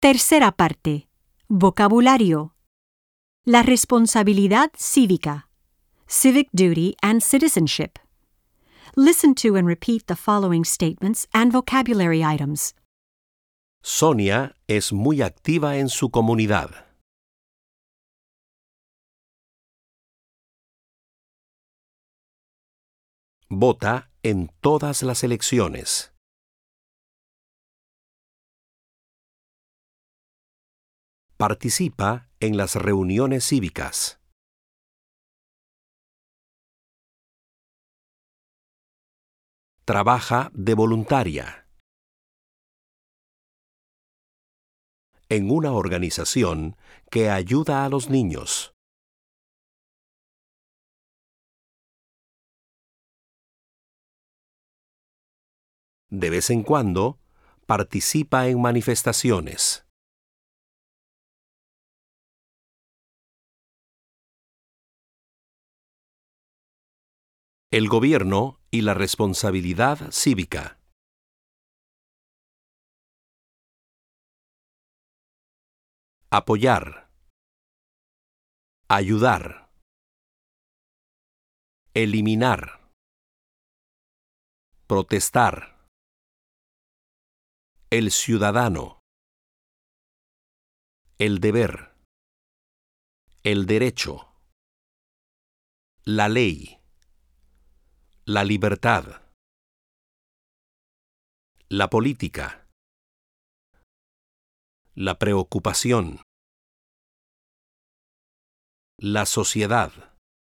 Tercera parte. Vocabulario. La responsabilidad cívica. Civic duty and citizenship. Listen to and repeat the following statements and vocabulary items. Sonia es muy activa en su comunidad. Vota en todas las elecciones. Participa en las reuniones cívicas. Trabaja de voluntaria. En una organización que ayuda a los niños. De vez en cuando, participa en manifestaciones. El gobierno y la responsabilidad cívica. Apoyar. Ayudar. Eliminar. Protestar. El ciudadano. El deber. El derecho. La ley. La libertad. La política. La preocupación. La sociedad.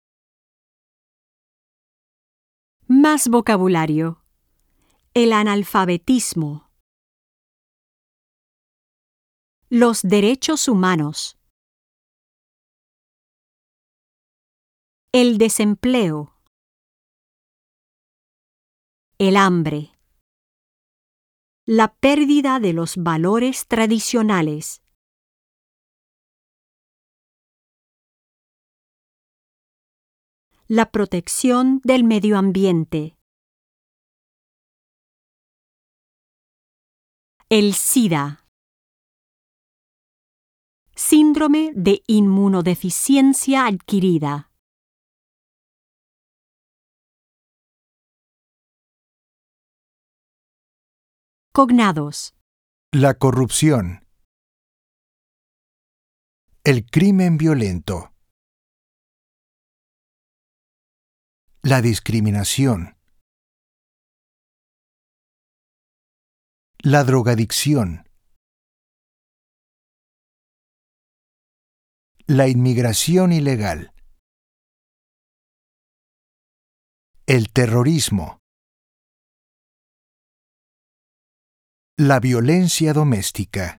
Más vocabulario. El analfabetismo. Los derechos humanos. El desempleo. El hambre. La pérdida de los valores tradicionales. La protección del medio ambiente. El SIDA. Síndrome de inmunodeficiencia adquirida. Cognados. La corrupción. El crimen violento. La discriminación. La drogadicción. La inmigración ilegal. El terrorismo. La violencia doméstica.